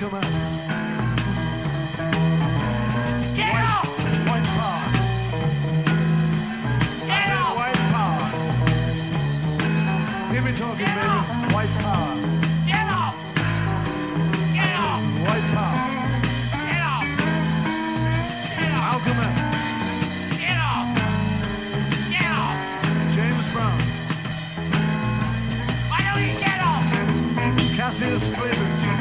Alchemy. Get off! White power. Get off! White power. Hear me talking, Get baby. off! White power. Get off! Get off! White power. Get off! Get off! Alchemy. Get off! Get off! James Brown. Why don't you get off? Cassius Clay.